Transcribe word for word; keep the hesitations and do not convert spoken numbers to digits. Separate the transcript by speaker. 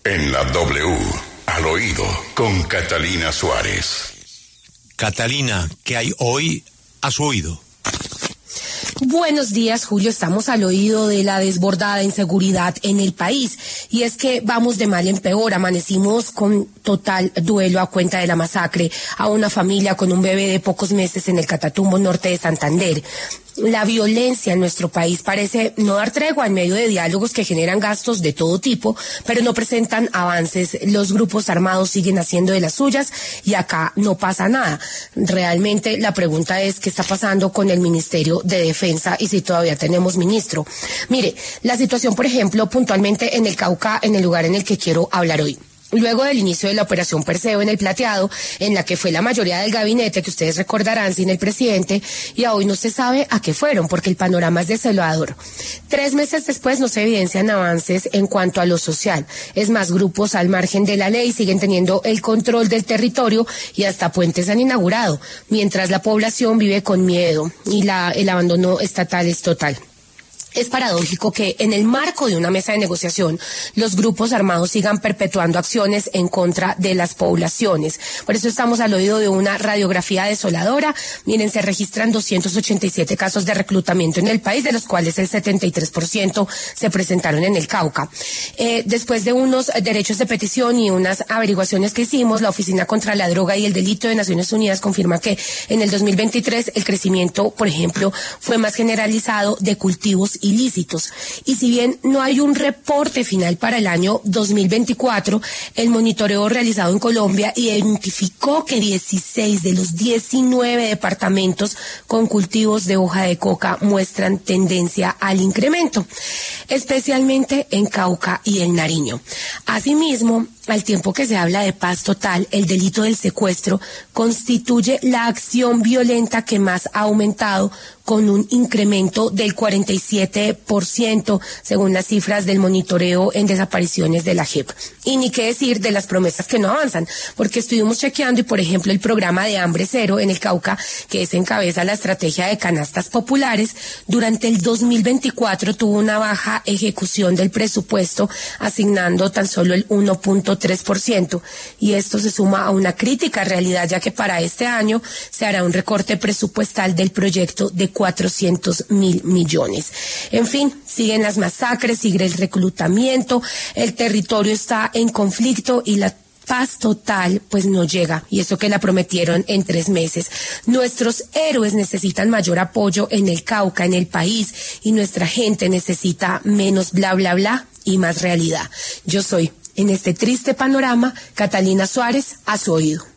Speaker 1: En la W, al oído, con Catalina Suárez.
Speaker 2: Catalina, ¿qué hay hoy a su oído?
Speaker 3: Buenos días, Julio. Estamos al oído de la desbordada inseguridad en el país. Y es que vamos de mal en peor. Amanecimos con total duelo a cuenta de la masacre a una familia con un bebé de pocos meses en el Catatumbo norte de Santander. La violencia en nuestro país parece no dar tregua en medio de diálogos que generan gastos de todo tipo, pero no presentan avances. Los grupos armados siguen haciendo de las suyas y acá no pasa nada. Realmente la pregunta es qué está pasando con el Ministerio de Defensa y si todavía tenemos ministro. Mire, la situación, por ejemplo, puntualmente en el Cauca, en el lugar en el que quiero hablar hoy. Luego del inicio de la operación Perseo en el Plateado, en la que fue la mayoría del gabinete, que ustedes recordarán, sin el presidente, y a hoy no se sabe a qué fueron, porque el panorama es desolador. Tres meses después no se evidencian avances en cuanto a lo social. Es más, grupos al margen de la ley siguen teniendo el control del territorio y hasta puentes han inaugurado, mientras la población vive con miedo y la, el abandono estatal es total. Es paradójico que en el marco de una mesa de negociación los grupos armados sigan perpetuando acciones en contra de las poblaciones. Por eso estamos al oído de una radiografía desoladora. Miren, se registran doscientos ochenta y siete casos de reclutamiento en el país, de los cuales el setenta y tres por ciento se presentaron en el Cauca. Eh, después de unos derechos de petición y unas averiguaciones que hicimos, la Oficina contra la Droga y el Delito de Naciones Unidas confirma que en el dos mil veintitrés el crecimiento, por ejemplo, fue más generalizado de cultivos ilícitos. Y si bien no hay un reporte final para el año dos mil veinticuatro, el monitoreo realizado en Colombia identificó que dieciséis de los diecinueve departamentos con cultivos de hoja de coca muestran tendencia al incremento, especialmente en Cauca y en Nariño. Asimismo, al tiempo que se habla de paz total, el delito del secuestro constituye la acción violenta que más ha aumentado, con un incremento del cuarenta y siete por ciento, según las cifras del monitoreo en desapariciones de la J E P. Y ni qué decir de las promesas que no avanzan, porque estuvimos chequeando y, por ejemplo, el programa de Hambre Cero en el Cauca, que es encabeza la estrategia de canastas populares, durante el dos mil veinticuatro tuvo una baja ejecución del presupuesto, asignando tan solo el uno punto tres por ciento. Y esto se suma a una crítica realidad, ya que para este año se hará un recorte presupuestal del proyecto de cuatrocientos mil millones. En fin, siguen las masacres, sigue el reclutamiento, el territorio está en conflicto y la paz total pues no llega, y eso que la prometieron en tres meses. Nuestros héroes necesitan mayor apoyo en el Cauca, en el país, y nuestra gente necesita menos bla bla bla y más realidad. Yo soy, en este triste panorama, Catalina Suárez, a su oído.